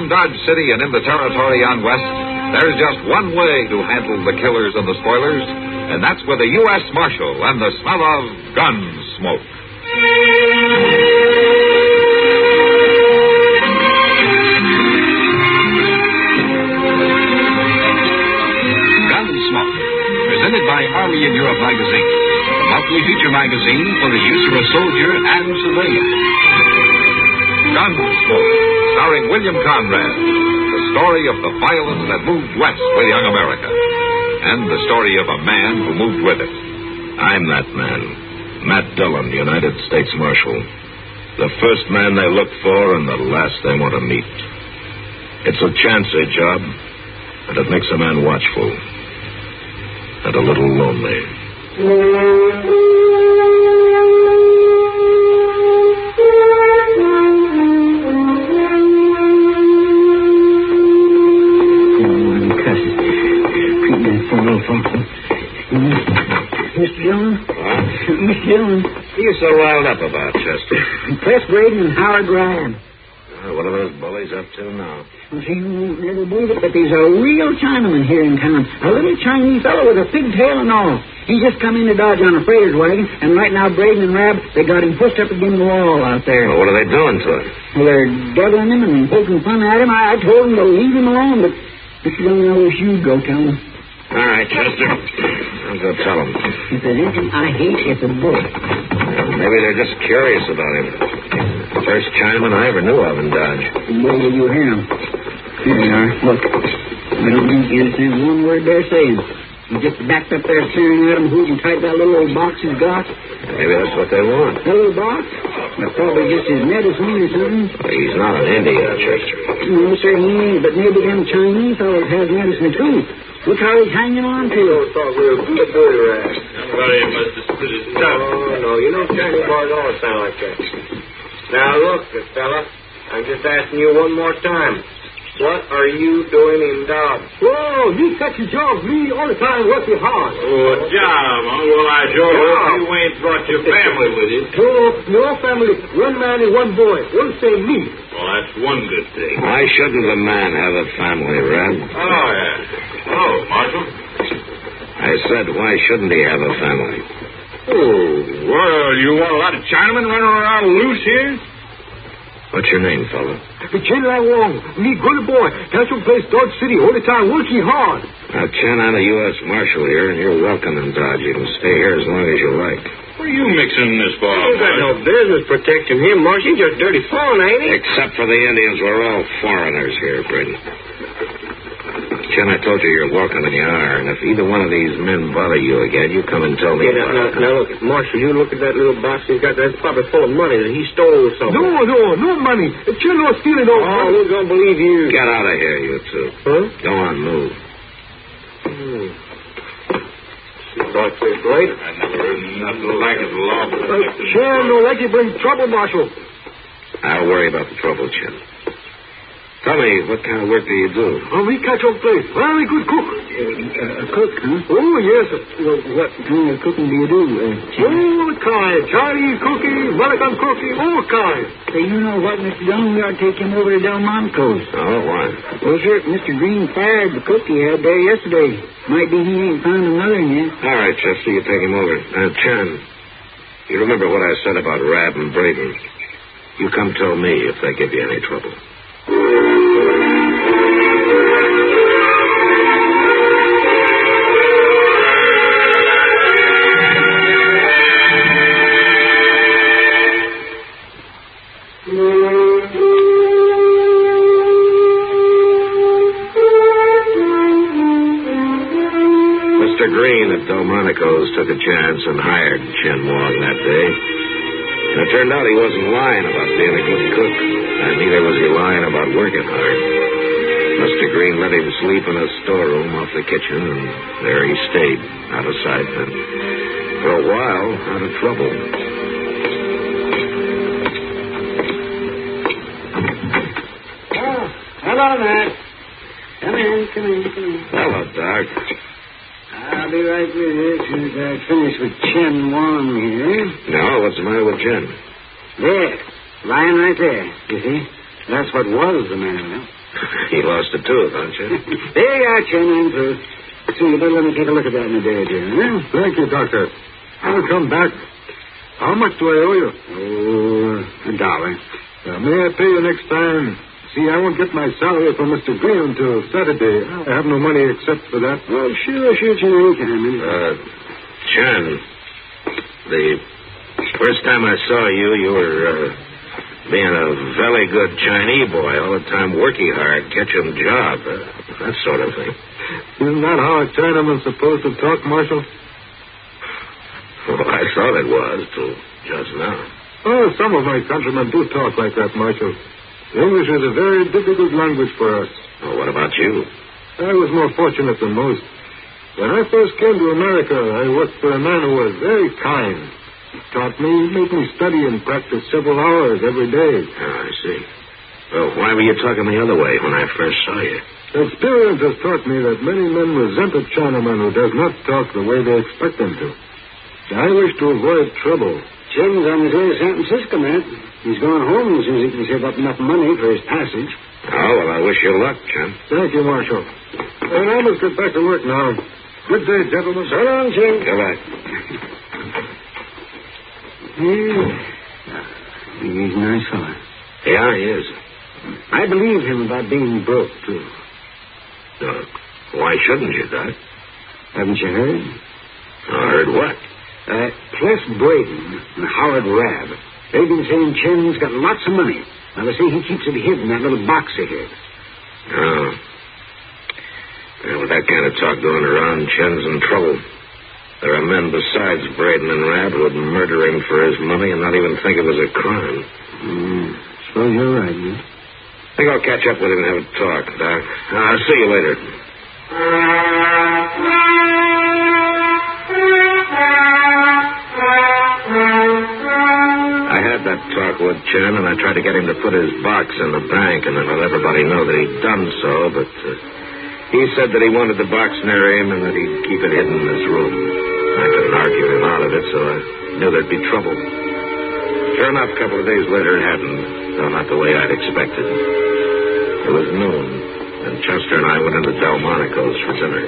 Dodge City and in the territory on West, there's just one way to handle the killers and the spoilers, and that's with a U.S. Marshal and the smell of gun smoke. Gunsmoke, presented by Army in Europe magazine, the monthly feature magazine for the use of a soldier and civilian. Gunsmoke, starring William Conrad, the story of the violence that moved west with young America, and the story of a man who moved with it. I'm that man, Matt Dillon, United States Marshal. The first man they look for and the last they want to meet. It's a chancy job, and it makes a man watchful and a little lonely. Mr. Dillon? What? Mr. Dillon? What are you so riled up about, Chester? Press Braden and Howard Ryan. What are those bullies up to now? Well, see, you won't never believe it, but there's a real Chinaman here in town. A little Chinese fellow with a pigtail and all. He just come into Dodge on a freighter's wagon, and right now Braden and Rab, they got him pushed up against the wall out there. Well, what are they doing to him? Well, they're deviling him and poking fun at him. I told them to leave him alone, but Mr. Dillon, I wish you'd go tell him. All right, Chester. I'll go tell them. If there's anything I hate, it's a bullet. Maybe they're just curious about him. The first Chinaman I ever knew of in Dodge. Where did you hear him? Here they are. Look. I don't think you understand one word they're saying. He just backed up there staring at him, hooting tight that little old box he's got. Maybe that's what they want. That little box? That's probably just his medicine or something. He's not an Indian, Chester. No, sir, he ain't. But maybe them Chinese fellows has medicine, too. Look how he's hanging on to it. I thought we were good dirty rats. Somebody must have split his tongue. Oh, no. You know Chinese boys always sound like that. Now, look, fella. I'm just asking you one more time. What are you doing in Dodge? Oh, me catch a job. Me all the time working hard. Oh, a job, huh? Well, I sure hope you ain't brought your family with you. No family. One man and one boy. One say me. Well, that's one good thing. Why shouldn't a man have a family, Rab? Oh, yeah. Oh, Marshal? I said, why shouldn't he have a family? Oh, well, you want a lot of Chinamen running around loose here? What's your name, fella? Chen Lai Wong. Me good boy. That's some place Dodge City all the time working hard. Now, Chen, I'm a U.S. Marshal here, and you're welcome in Dodge. You can stay here as long as you like. Where are you mixing this ball? You got no business protecting him, Marshal. He's just dirty phone, ain't he? Except for the Indians, we're all foreigners here, Braden. Chen, I told you you're welcome, and you are. And if either one of these men bother you again, you come and tell me. Now, look, Marshal, you look at that little box he's got. That's probably full of money that he stole or something. No money. Chen don't steal it all. Oh, who's going to believe you? Get out of here, you two. Huh? Go on, move. Seems like they're great. I never heard nothing like it long. Chen don't let you bring trouble, Marshal. I'll worry about the trouble, Chen. Tell me, what kind of work do you do? Oh, we catch up place. Very good cook. A cook, huh? Oh, yes. Well, what kind of cooking do you do, All kind. Chinese cooking, American cooking, all kind. Say, you know what, Mr. Dillon? We ought to take him over to Delmonico's. Oh, why? Well, sir, Mr. Green fired the cook he had there yesterday. Might be he ain't found another yet. All right, Chester, you take him over. Chen, you remember what I said about Rab and Braden. You come tell me if they give you any trouble. Mr. Green at Delmonico's took a chance and hired Chen Wong that day. And it turned out he wasn't lying about being a good cook, and neither was he lying about working hard. Mr. Green let him sleep in a storeroom off the kitchen, and there he stayed, out of sight, and for a while, out of trouble. Oh, hello, Matt. Come in. Hello, Doc. I'll be right with you as soon as I finish with Chen Wong here. No, what's the matter with Chen? There, lying right there, you see. That's what was the matter with him. You lost a tooth, don't you? There you are, Chen. So you better let me take a look at that in a day or two, huh? Thank you, Doctor. I'll come back. How much do I owe you? Oh, $1. May I pay you next time? See, I won't get my salary from Mr. Green until Saturday. I have no money except for that. Oh, sure, Chen, anytime. Chen, the first time I saw you, you were being a very good Chinese boy, all the time working hard, catching job, that sort of thing. Isn't that how a Chinaman's supposed to talk, Marshal? Well, I thought it was, till just now. Oh, some of my countrymen do talk like that, Marshal. English is a very difficult language for us. Well, what about you? I was more fortunate than most. When I first came to America, I worked for a man who was very kind. He taught me, made me study and practice several hours every day. Oh, I see. Well, why were you talking the other way when I first saw you? Experience has taught me that many men resent a Chinaman who does not talk the way they expect him to. I wish to avoid trouble. Chen's on his way to San Francisco, man. He's going home as soon as he can save up enough money for his passage. Oh, well, I wish you luck, Chen. Thank you, Marshal. And I must get back to work now. Good day, gentlemen. So long, Chen. Goodbye. He's a nice fellow. Yeah, he is. I believe him about being broke, too. Why shouldn't you, Doc? Haven't you heard? I heard what? Ples Braden and Howard Rabb. They've been saying Chen's got lots of money. Now, they say he keeps it hidden in that little box of his. Oh. Well, with that kind of talk going around, Chen's in trouble. There are men besides Braden and Rabb who would murder him for his money and not even think it was a crime. Suppose you're right, man. I think I'll catch up with him and have a talk, Doc. I'll see you later. I had that talk with Chen, and I tried to get him to put his box in the bank and then let everybody know that he'd done so, but he said that he wanted the box near him and that he'd keep it hidden in his room. I couldn't argue him out of it, so I knew there'd be trouble. Sure enough, a couple of days later it happened, though not the way I'd expected. It was noon, and Chester and I went into Delmonico's for dinner.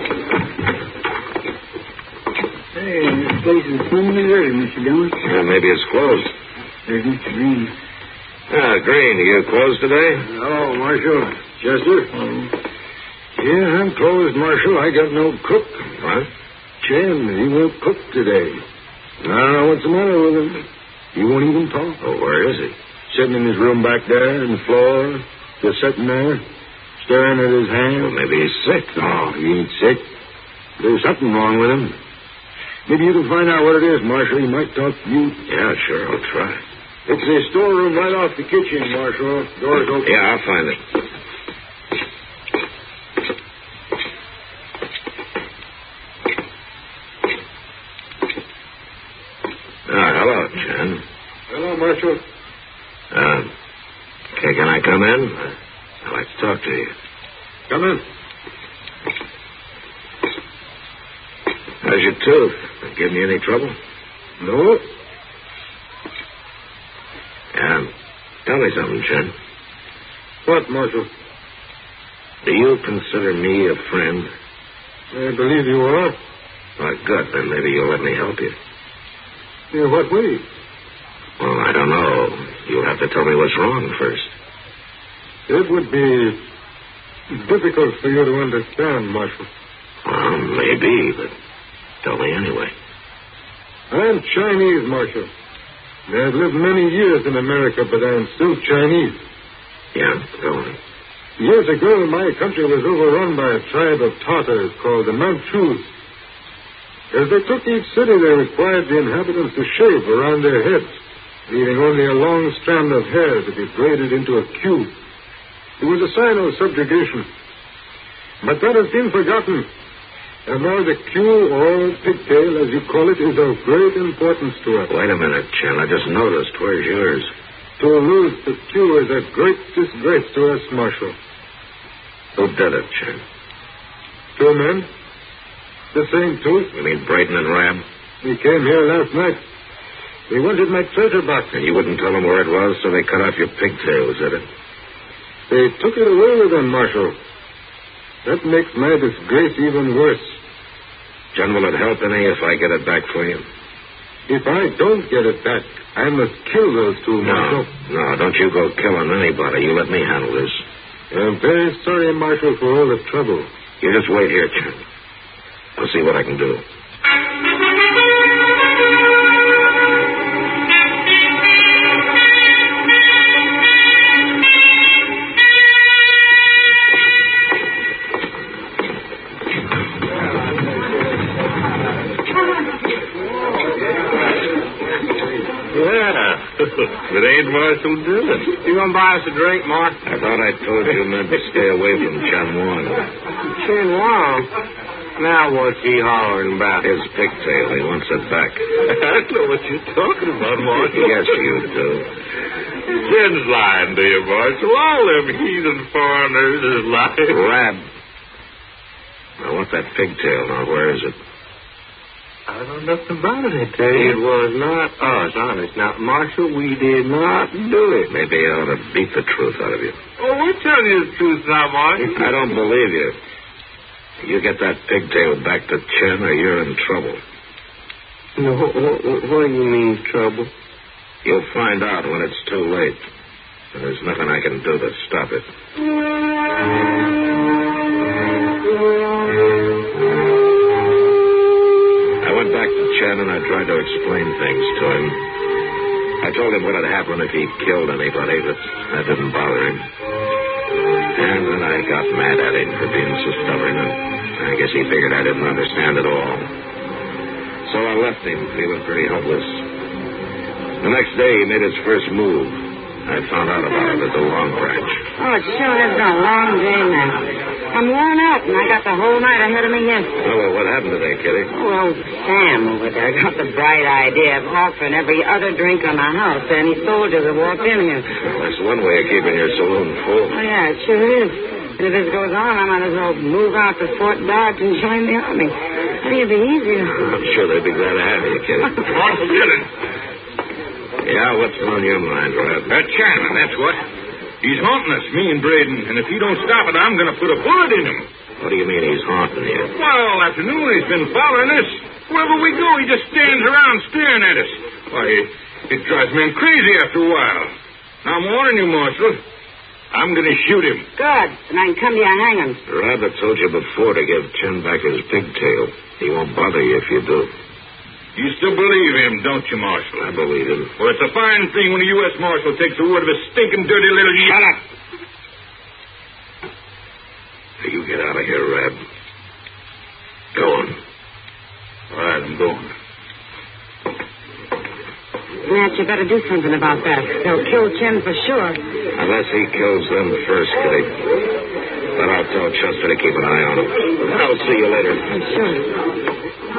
Hey, this place is 20 minutes early, Mr. Dillon. Yeah, maybe it's closed. There's Mr. Green. Green, are you closed today? Oh, Marshal. Chester? Yeah, I'm closed, Marshal. I got no cook. What? Chen, he won't cook today. I don't know what's the matter with him. He won't even talk. Oh, where is he? Sitting in his room back there on the floor, just sitting there, staring at his hand. Well, maybe he's sick. No, he ain't sick. There's something wrong with him. Maybe you can find out what it is, Marshal. He might talk to you. Yeah, sure, I'll try. It's the storeroom right off the kitchen, Marshal. Door's open. Yeah, I'll find it. Hello, Chen. Hello, Marshal. Okay, can I come in? I'd like to talk to you. Come in. How's your tooth? Give me any trouble? No. Tell me something, Chen. What, Marshal? Do you consider me a friend? I believe you are. Well, good. Then maybe you'll let me help you. In what way? Well, I don't know. You'll have to tell me what's wrong first. It would be difficult for you to understand, Marshal. Well, maybe, but tell me anyway. I'm Chinese, Marshal. I've lived many years in America, but I'm still Chinese. Yeah, go on. Years ago, my country was overrun by a tribe of Tartars called the Manchus. As they took each city, they required the inhabitants to shave around their heads, leaving only a long strand of hair to be braided into a queue. It was a sign of subjugation. But that has been forgotten. And now the queue, or pigtail, as you call it, is of great importance to us. Wait a minute, Chen. I just noticed. Where's yours? To lose the queue is a great disgrace to us, Marshal. Who did it, Chen? Two men. The same tooth. You mean Braden and Rabb? He came here last night. He wanted my treasure box. And you wouldn't tell them where it was, so they cut off your pigtails, did it? They took it away with them, Marshal. That makes my disgrace even worse. Chen, will it help any if I get it back for you? If I don't get it back, I must kill those two, Marshal. No, don't you go killing anybody. You let me handle this. I'm very sorry, Marshal, for all the trouble. You just wait here, Chen. I'll see what I can do. It ain't Marshal Dillon. You gonna buy us a drink, Mark? I thought I told you men to stay away from Chen Wong. Chen Wong? Now what's he hollering about? His pigtail. He wants it back. I don't know what you're talking about, Marshal. Yes, you do. Chen's lying to you, Marshal. All them heathen foreigners is lying. Rab. I want that pigtail. Now, where is it? I don't know nothing about it, I tell you. It was not us, honest. Now, Marshal, we did not do it. Maybe I ought to beat the truth out of you. Oh, we're telling you the truth now, Marshal. I don't believe you. You get that pigtail back to Chen or you're in trouble. No, what do you mean, trouble? You'll find out when it's too late. And there's nothing I can do to stop it. I went back to Chen and I tried to explain things to him. I told him what had happened if he killed anybody, but that didn't bother him. And then I got mad at him for being so stubborn, and I guess he figured I didn't understand at all. So I left him feeling pretty hopeless. The next day he made his first move. I found out about it at the Long Branch. Oh, it sure has been a long day now. I'm worn out, and I got the whole night ahead of me yesterday. Oh, well, what happened today, Kitty? Well, Sam over there got the bright idea of offering every other drink on the house to any soldier that walked in here. Well, that's one way of keeping your saloon full. Oh, yeah, it sure is. And if this goes on, I might as well move out to Fort Dodge and join the Army. I think it'd be easier. I'm sure they'd be glad to have you, Kitty. Marshal Dillon. Yeah, what's on your mind, Rab? Shannon, that's what. He's haunting us, me and Braden, and if he don't stop it, I'm going to put a bullet in him. What do you mean he's haunting you? Well, all afternoon he's been following us. Wherever we go, he just stands around staring at us. Why, it drives men crazy after a while. Now, I'm warning you, Marshal. I'm going to shoot him. Good. And I can come to your hanging. Rab, I told you before to give Chen back his pigtail. He won't bother you if you do. You still believe him, don't you, Marshal? I believe him. Well, it's a fine thing when a U.S. Marshal takes the word of a stinking, dirty little... Shut up! You get out of here, Rab. Go on. All right, I'm going. Matt, you better do something about that. They'll kill Chen for sure. Unless he kills them first, Kitty. But I'll tell Chester to keep an eye on him. I'll see you later. Sure.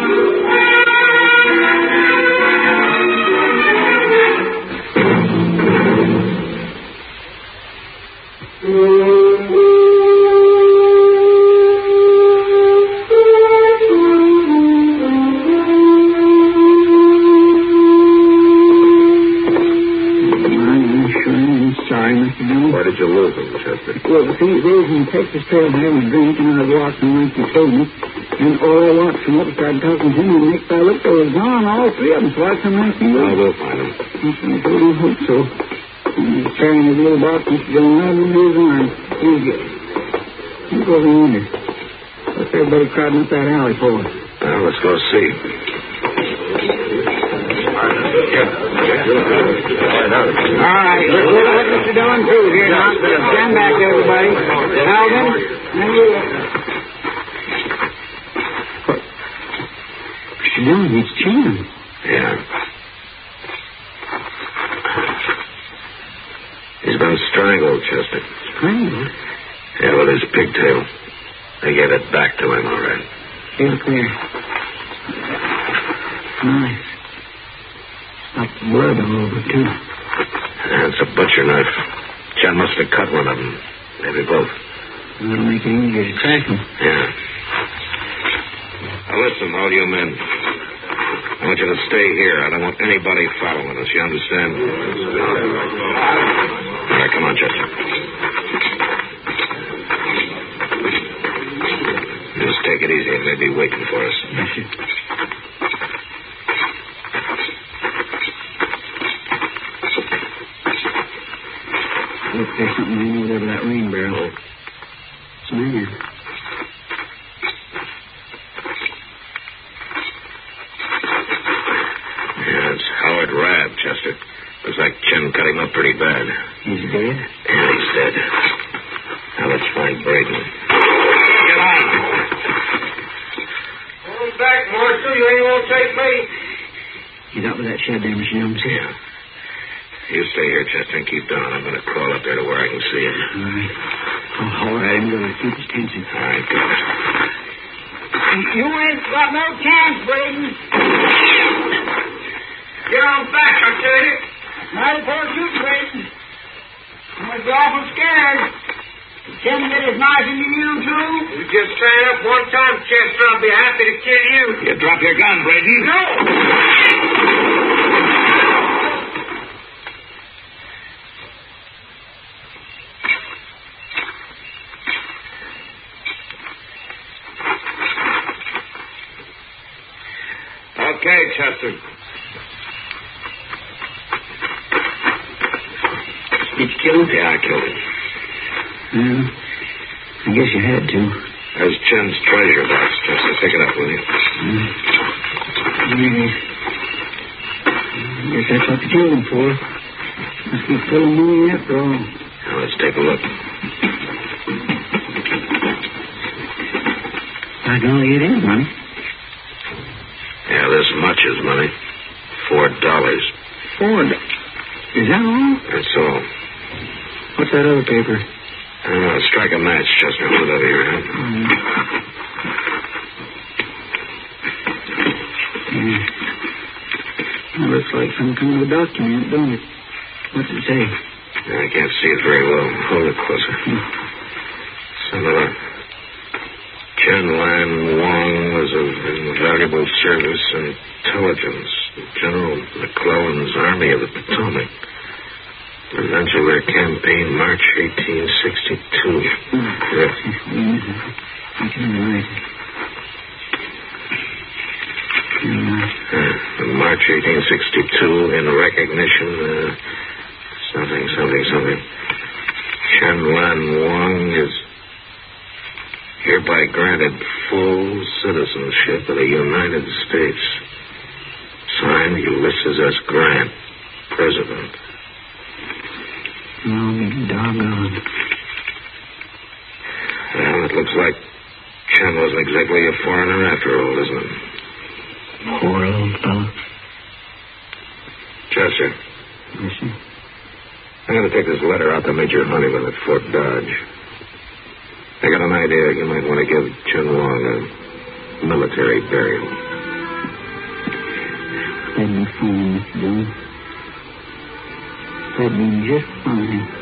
Why did you lose him, Chester? Well, see, there's in Texas Trail having a drink, and I walked him like you told me. And all I watched him up, started talking to him, and next I looked, they was gone, all three of them, so I come right to you. Well, we'll find him. I really hope so. And he's carrying his little box, and he's going right into his arm. You go over yonder. What's everybody crowding up that alley for? Well, let's go see. All right, we'll let Mr. Dillon through here now. Stand back, everybody. Alvin, and you. Mr. Dillon, he's Chen. Yeah. He's been strangled, Chester. Strangled? Yeah, with his pigtail. They gave it back to him, all right. Feel clear. Nice. Like blood all over, too. Yeah, it's a butcher knife. Chen must have cut one of them. Maybe both. That'll make it easier to track him. Yeah. Now listen, all you men. I want you to stay here. I don't want anybody following us. You understand? All right, come on, Chester. They'd be waiting for us. Yes, sir. Look, there's something hanging over there by that rain barrel. It's a man. Yeah, it's Howard Rabb, Chester. Looks like Chen cut him up pretty bad. He's dead? Yeah, he's dead. Now let's find Braden. Get on! Hold back, Marshal. You ain't gonna take me. Get out with that shed there, Mr. Jones. Yeah. You stay here, Chester, and keep down. I'm going to crawl up there to where I can see him. All right. I'll holler at him to keep his attention. All right, good. You ain't got no chance, Braden. Get on back, I tell you. Mighty poor you, Braden. I was awful scared. Didn't get as nice as you too. You just stand up one time, Chester. I'll be happy to kill you. You drop your gun, Braden. No! Okay, Chester. Did you kill him? Yeah, I killed him. Well, I guess you had to. There's Chen's treasure box, Chester. Pick it up, will you? Yeah. I guess that's what you killed him for. Must be full of money after all. Now, let's take a look. I can only get in money. Yeah, this much is money. $4. $4. Is that all? That's all. What's that other paper? Strike a match, Chester. Hold it over your head. Yeah. That looks like some kind of a document, don't it? What's it say? I can't see it very well. Hold it closer. Some of the Chen Lan Wang was of invaluable service and intelligence. General McClellan's Army of the Potomac. Events of their campaign, March 1862. Yes. I can write it. March 1862, in recognition, something. Chen Lan Wang is hereby granted full citizenship of the United States. Signed, Ulysses S. Grant, President. I'll be doggone. Well, it looks like Chen wasn't exactly a foreigner after all, isn't it? Poor old fellow. Chester. Yes, sir. I'm going to take this letter out to Major Honeyman at Fort Dodge. I got an idea you might want to give Chen Wang a military burial. That'd be fine, Mr. Jones. That'd be just fine.